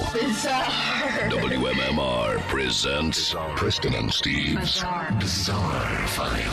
Bizarre. WMMR presents Kristen and Steve's Bizarre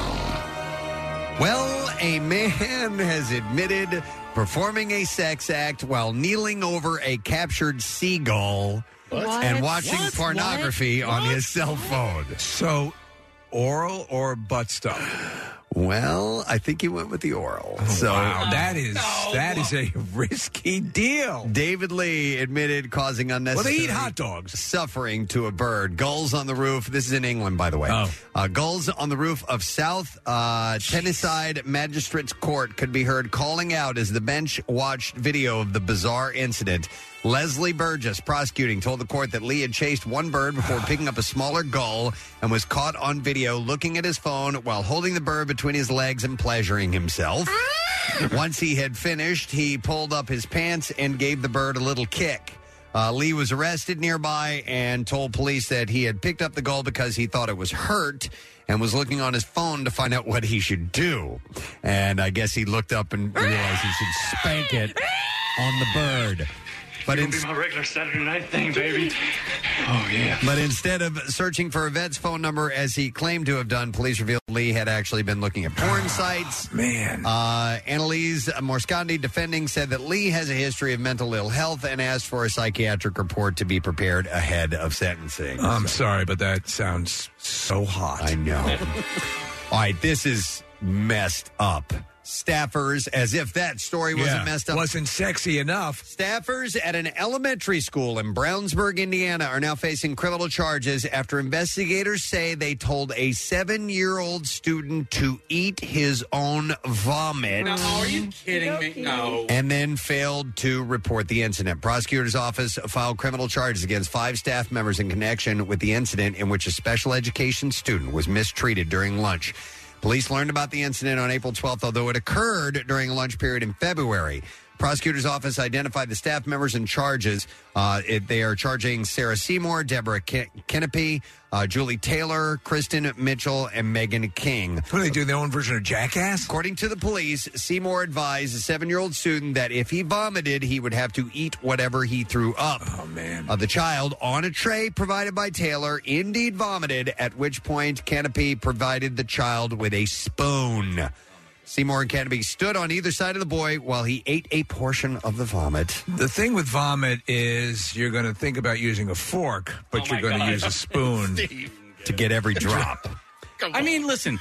File. Well, a man has admitted performing a sex act while kneeling over a captured seagull and watching pornography on his cell phone. So, oral or butt stuff? Well, I think he went with the oral. Wow, that is a risky deal. David Lee admitted causing unnecessary Well, they eat hot dogs. Suffering to a bird. Gulls on the roof. This is in England, by the way. Gulls on the roof of South Tennyside Magistrates Court could be heard calling out as the bench watched video of the bizarre incident. Leslie Burgess, prosecuting, told the court that Lee had chased one bird before picking up a smaller gull and was caught on video looking at his phone while holding the bird between his legs and pleasuring himself. Once he had finished, he pulled up his pants and gave the bird a little kick. Lee was arrested nearby and told police that he had picked up the gull because he thought it was hurt and was looking on his phone to find out what he should do. And I guess he looked up and realized he should spank it on the bird. But It'll be my regular Saturday night thing, baby. Oh, yeah. But instead of searching for a vet's phone number, as he claimed to have done, police revealed Lee had actually been looking at porn sites. Man. Annalise Morscandi, defending, said that Lee has a history of mental ill health and asked for a psychiatric report to be prepared ahead of sentencing. I'm sorry, but that sounds so hot. I know. All right, this is messed up. Staffers, as if that story wasn't messed up. Wasn't sexy enough. Staffers at an elementary school in Brownsburg, Indiana, are now facing criminal charges after investigators say they told a 7-year-old student to eat his own vomit. No, are you kidding me? No. And then failed to report the incident. Prosecutor's office filed criminal charges against 5 staff members in connection with the incident in which a special education student was mistreated during lunch. Police learned about the incident on April 12th, although it occurred during a lunch period in February. Prosecutor's office identified the staff members in charges. They are charging Sarah Seymour, Deborah Kenepi, Julie Taylor, Kristen Mitchell, and Megan King. What do they do, their own version of Jackass? According to the police, Seymour advised a 7-year-old student that if he vomited, he would have to eat whatever he threw up. Oh, man. The child, on a tray provided by Taylor, indeed vomited, at which point Kenepi provided the child with a spoon. Seymour and Canopy stood on either side of the boy while he ate a portion of the vomit. The thing with vomit is you're going to think about using a fork, but you're going to use a spoon to get every drop. I mean, listen,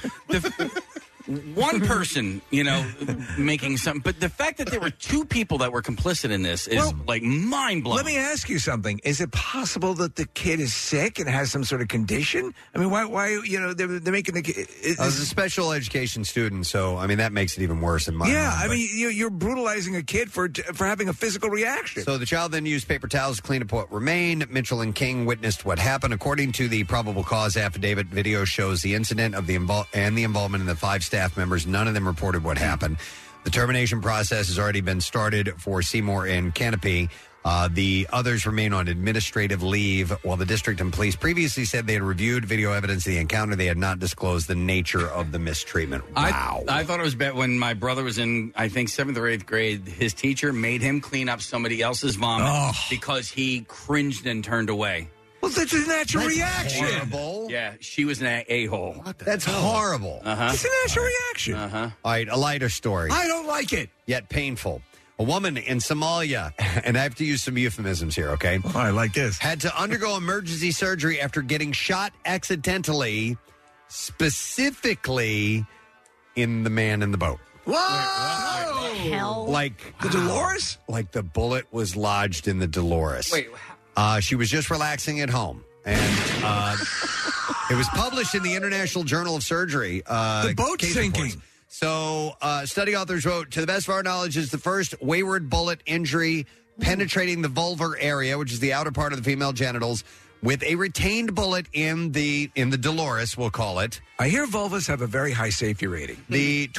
one person, making something, but the fact that there were 2 people that were complicit in this is mind-blowing. Let me ask you something. Is it possible that the kid is sick and has some sort of condition? I mean, why they're making the kid... I was a special education student, so, I mean, that makes it even worse in my mind. I mean, you're brutalizing a kid for having a physical reaction. So the child then used paper towels to clean up what remained. Mitchell and King witnessed what happened. According to the probable cause affidavit, video shows the incident of the involvement in the 5 staff members. None of them reported what happened. The termination process has already been started for Seymour and Canopy. The others remain on administrative leave, while the district and police previously said they had reviewed video evidence of the encounter. They had not disclosed the nature of the mistreatment. Wow. I thought it was bad when my brother was in, I think, 7th or 8th grade. His teacher made him clean up somebody else's vomit because he cringed and turned away. Well, that's a natural reaction. Horrible. Yeah, she was an a-hole. That's horrible. It's a natural reaction. All right, a lighter story. I don't like it. Yet painful. A woman in Somalia, and I have to use some euphemisms here, okay? Oh, I like this. Had to undergo emergency surgery after getting shot accidentally, specifically in the man in the boat. Whoa! Hell. Like the Dolores? Like the bullet was lodged in the Dolores. Wait, she was just relaxing at home. And it was published in the International Journal of Surgery. The boat sinking. Reports. So study authors wrote, to the best of our knowledge, is the first wayward bullet injury penetrating the vulvar area, which is the outer part of the female genitals, with a retained bullet in the Dolores, we'll call it. I hear vulvas have a very high safety rating. The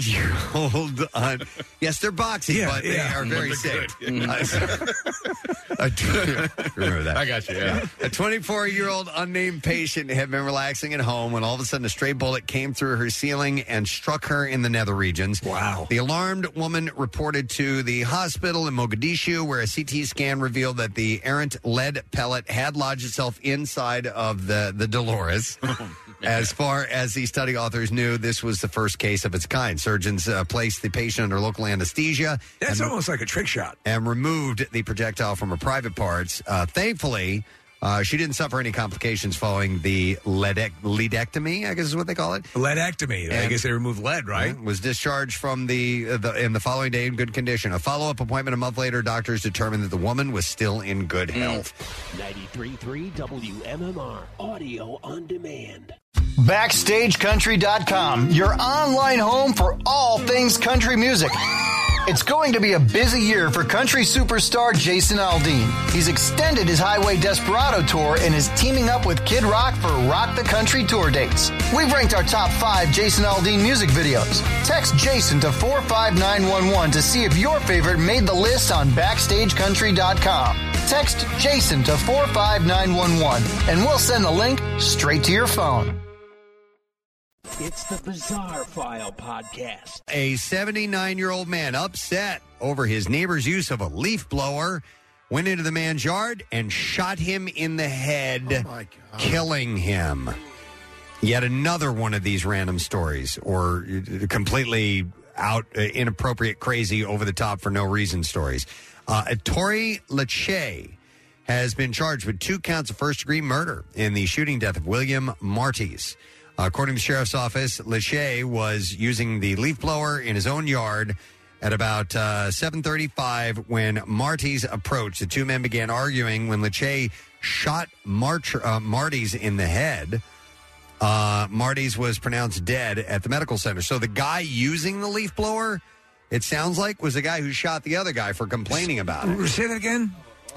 24-year-old, yes, they're boxy, but they are very safe. Remember that. I got you, yeah. A 24-year-old unnamed patient had been relaxing at home when all of a sudden a stray bullet came through her ceiling and struck her in the nether regions. Wow. The alarmed woman reported to the hospital in Mogadishu, where a CT scan revealed that the errant lead pellet had lodged itself inside of the Dolores. As far as the study authors knew, this was the first case of its kind. Surgeons placed the patient under local anesthesia. That's almost like a trick shot. And removed the projectile from her private parts. Thankfully, she didn't suffer any complications following the leadectomy, I guess is what they call it. Leadectomy. I guess they removed lead, right? Was discharged from the following day in good condition. A follow-up appointment a month later, doctors determined that the woman was still in good health. 93.3 WMMR, audio on demand. BackstageCountry.com, your online home for all things country music. It's going to be a busy year for country superstar Jason Aldean. He's extended his Highway Desperado tour and is teaming up with Kid Rock for Rock the Country tour dates. We've ranked our top 5 Jason Aldean music videos. Text Jason to 45911 to see if your favorite made the list on BackstageCountry.com. Text Jason to 45911 and we'll send the link straight to your phone. It's the Bizarre File Podcast. A 79-year-old man upset over his neighbor's use of a leaf blower went into the man's yard and shot him in the head, killing him. Yet another one of these random stories or completely inappropriate, crazy, over-the-top, for no reason stories. Tori Lachey has been charged with 2 counts of first-degree murder in the shooting death of William Martys. According to the sheriff's office, Lachey was using the leaf blower in his own yard at about 7:35 when Martys approached. The two men began arguing when Lachey shot Martys in the head. Martys was pronounced dead at the medical center. So the guy using the leaf blower, it sounds like, was the guy who shot the other guy for complaining about it. Say that again?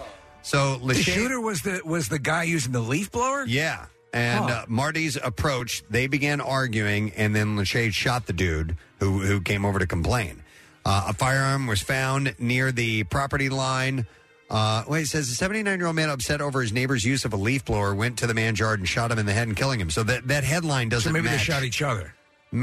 So Lachey, the shooter was the guy using the leaf blower? Yeah. And Martys approached. They began arguing, and then Lachey shot the dude who came over to complain. A firearm was found near the property line. It says a 79-year-old man upset over his neighbor's use of a leaf blower went to the man's yard and shot him in the head and killing him. So that headline doesn't maybe match. They shot each other.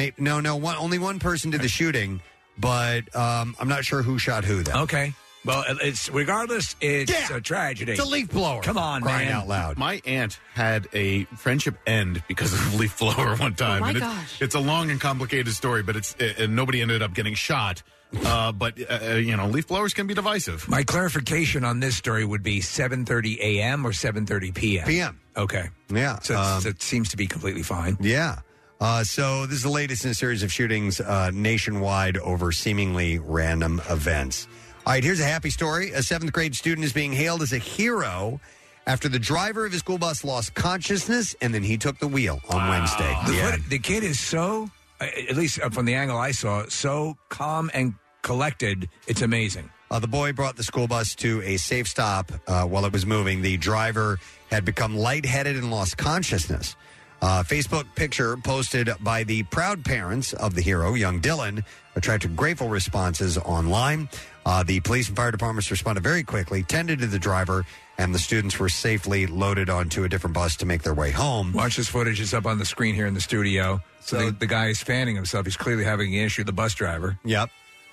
Only one person did the shooting, but I'm not sure who shot who then. Okay. Well, it's regardless, it's a tragedy. It's a leaf blower. Come on, crying man. out loud. My aunt had a friendship end because of a leaf blower one time. Oh, my and gosh. It's a long and complicated story, but and nobody ended up getting shot. But leaf blowers can be divisive. My clarification on this story would be 7:30 a.m. or 7:30 p.m. p.m. Okay. Yeah. So it seems to be completely fine. Yeah. So this is the latest in a series of shootings nationwide over seemingly random events. All right, here's a happy story. A 7th grade student is being hailed as a hero after the driver of his school bus lost consciousness and then he took the wheel on Wednesday. The kid is so, at least from the angle I saw, so calm and collected. It's amazing. The boy brought the school bus to a safe stop while it was moving. The driver had become lightheaded and lost consciousness. Facebook picture posted by the proud parents of the hero, young Dylan, attracted grateful responses online. The police and fire departments responded very quickly, tended to the driver, and the students were safely loaded onto a different bus to make their way home. Watch this footage. It's up on the screen here in the studio. So the guy is fanning himself. He's clearly having an issue, the bus driver. Yep.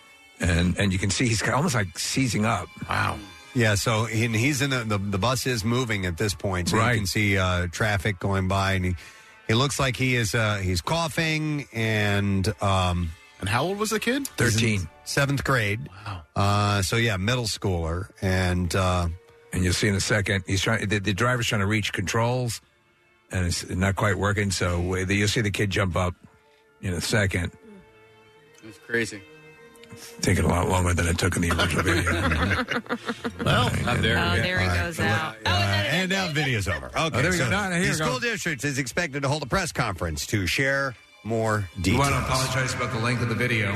And you can see he's almost like seizing up. Wow. Yeah, so he's in the bus is moving at this point, so Right. you can see traffic going by, and he looks like he is he's coughing, and how old was the kid? 13, 7th grade. Wow. So yeah, middle schooler, and you'll see in a second he's trying. The driver's trying to reach controls, and it's not quite working. So you'll see the kid jump up in a second. It's crazy. Taking a lot longer than it took in the original video. Well, not there. Oh, there he goes out. and now the video's over. Okay, there we go. so No, here the we go. school district is expected to hold a press conference to share more details. You want to apologize about the length of the video.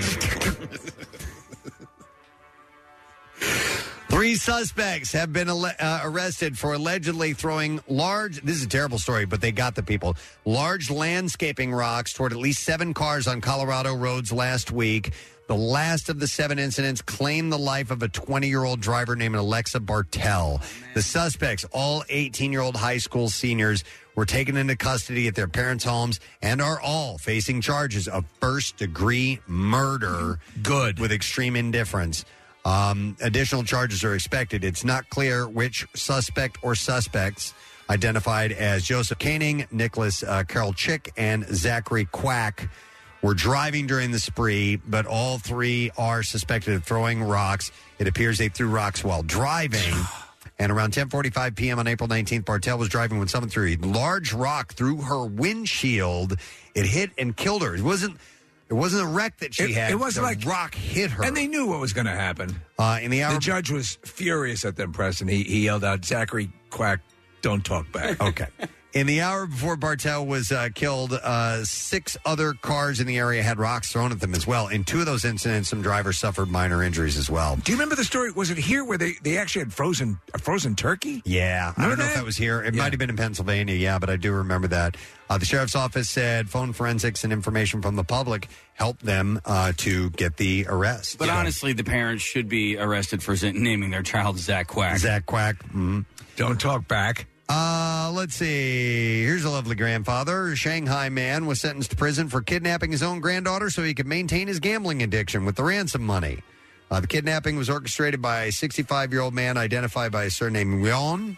3 suspects have been arrested for allegedly throwing large, this is a terrible story, but they got the people, large landscaping rocks toward at least 7 cars on Colorado roads last week. The last of the 7 incidents claimed the life of a 20-year-old driver named Alexa Bartell. The suspects, all 18-year-old high school seniors, were taken into custody at their parents' homes and are all facing charges of first-degree murder. Good. With extreme indifference. Additional charges are expected. It's not clear which suspect or suspects, identified as Joseph Koenig, Nicholas Karolczyk, and Zachary Quack, were driving during the spree, but all three are suspected of throwing rocks. It appears they threw rocks while driving. And around 10:45 p.m. on April 19th, Bartell was driving when someone threw a large rock through her windshield. It hit and killed her. It wasn't a wreck that she had. It wasn't like rock hit her. And they knew what was going to happen. In the hour, the judge was furious at them, Preston. He yelled out, "Zachary Quack, don't talk back." Okay. In the hour before Bartell was killed, 6 other cars in the area had rocks thrown at them as well. In 2 of those incidents, some drivers suffered minor injuries as well. Do you remember the story? Was it here where they actually had a frozen turkey? Yeah. I don't know if that was here. It might have been in Pennsylvania, but I do remember that. The sheriff's office said phone forensics and information from the public helped them to get the arrest. But honestly, the parents should be arrested for naming their child Zach Quack. Zach Quack. Mm-hmm. Don't talk back. Let's see. Here's a lovely grandfather. A Shanghai man was sentenced to prison for kidnapping his own granddaughter so he could maintain his gambling addiction with the ransom money. The kidnapping was orchestrated by a 65-year-old man identified by his surname Yon.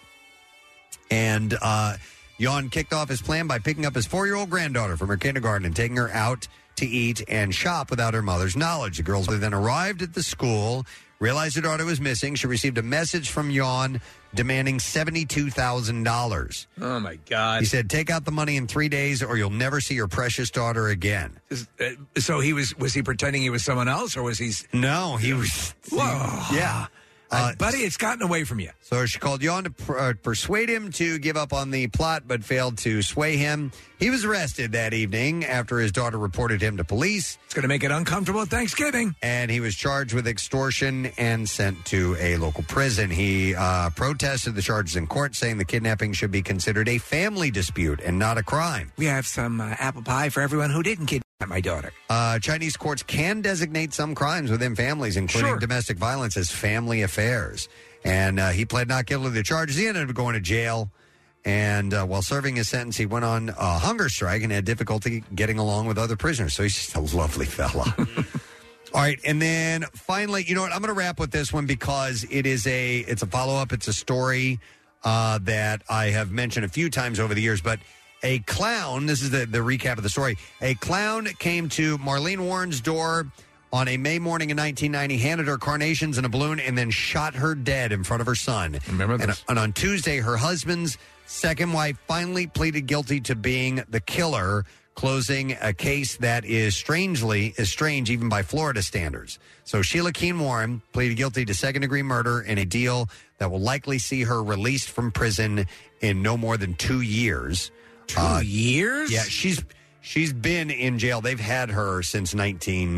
And Yon kicked off his plan by picking up his 4-year-old granddaughter from her kindergarten and taking her out to eat and shop without her mother's knowledge. The girls then arrived at the school, realized her daughter was missing. She received a message from Yon demanding $72,000. Oh, my God. He said, take out the money in 3 days or you'll never see your precious daughter again. So was he pretending he was someone else, or was he... No, he was... Whoa. Yeah. Buddy, it's gotten away from you. So she called Yon to persuade him to give up on the plot, but failed to sway him. He was arrested that evening after his daughter reported him to police. It's going to make it uncomfortable at Thanksgiving. And he was charged with extortion and sent to a local prison. He protested the charges in court, saying the kidnapping should be considered a family dispute and not a crime. We have some apple pie for everyone who didn't kidnap my daughter. Chinese courts can designate some crimes within families, including domestic violence, as family affairs. And he pled not guilty to the charges. He ended up going to jail. And while serving his sentence, he went on a hunger strike and had difficulty getting along with other prisoners. So he's just a lovely fella. All right. And then finally, you know what? I'm going to wrap with this one because it's a follow-up. It's a story that I have mentioned a few times over the years. But a clown, this is the recap of the story. A clown came to Marlene Warren's door on a May morning in 1990, handed her carnations and a balloon, and then shot her dead in front of her son. Remember this? And on Tuesday, her husband's second wife finally pleaded guilty to being the killer, closing a case that is strange even by Florida standards. So Sheila Keen Warren pleaded guilty to second-degree murder in a deal that will likely see her released from prison in no more than 2 years. 2 years? Yeah, she's been in jail. They've had her since when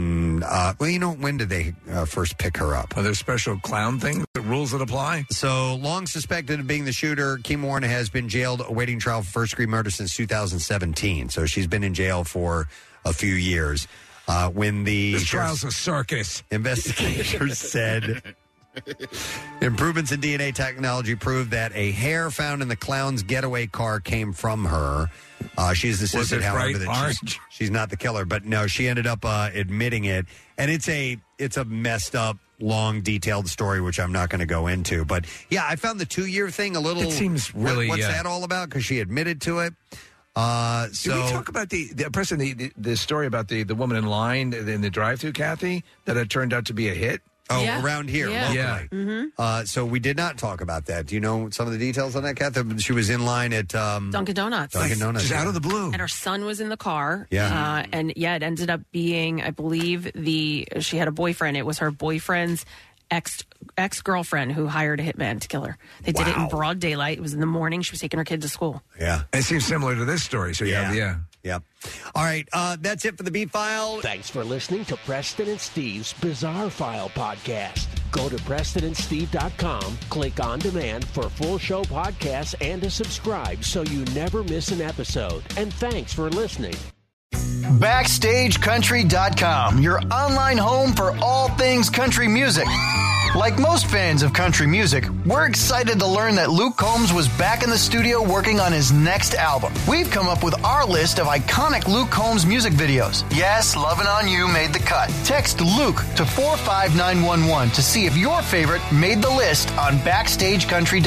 did they first pick her up? Are there special clown things, the rules that apply? So, long suspected of being the shooter, Kim Warren has been jailed awaiting trial for first-degree murder since 2017. So she's been in jail for a few years. When this trial's a circus. Investigators said improvements in DNA technology proved that a hair found in the clown's getaway car came from her. She's insisted, however, that she's not the killer. But no, she ended up admitting it. And it's a messed up, long, detailed story, which I'm not going to go into. But yeah, I found the 2-year thing a little... It seems really... What's that all about? Because she admitted to it. Did we talk about the story about the woman in line in the drive-thru, Kathy, that had turned out to be a hit? Oh, yeah. Around here, locally. Yeah. Mm-hmm. So we did not talk about that. Do you know some of the details on that, Kathy? She was in line at... Dunkin' Donuts. Dunkin' Donuts. Just out of the blue. And her son was in the car. Yeah. And it ended up being, I believe, she had a boyfriend. It was her boyfriend's ex-girlfriend who hired a hitman to kill her. They did it in broad daylight. It was in the morning. She was taking her kid to school. Yeah. It seems similar to this story. So yeah. All right. That's it for the B-File. Thanks for listening to Preston and Steve's Bizarre File podcast. Go to PrestonandSteve.com, click on demand for full show podcasts and to subscribe so you never miss an episode. And thanks for listening. BackstageCountry.com, your online home for all things country music. Like most fans of country music, we're excited to learn that Luke Combs was back in the studio working on his next album. We've come up with our list of iconic Luke Combs music videos. Yes, Lovin' On You made the cut. Text Luke to 45911 to see if your favorite made the list on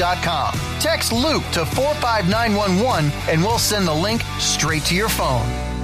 BackstageCountry.com. Text Luke to 45911 and we'll send the link straight to your phone.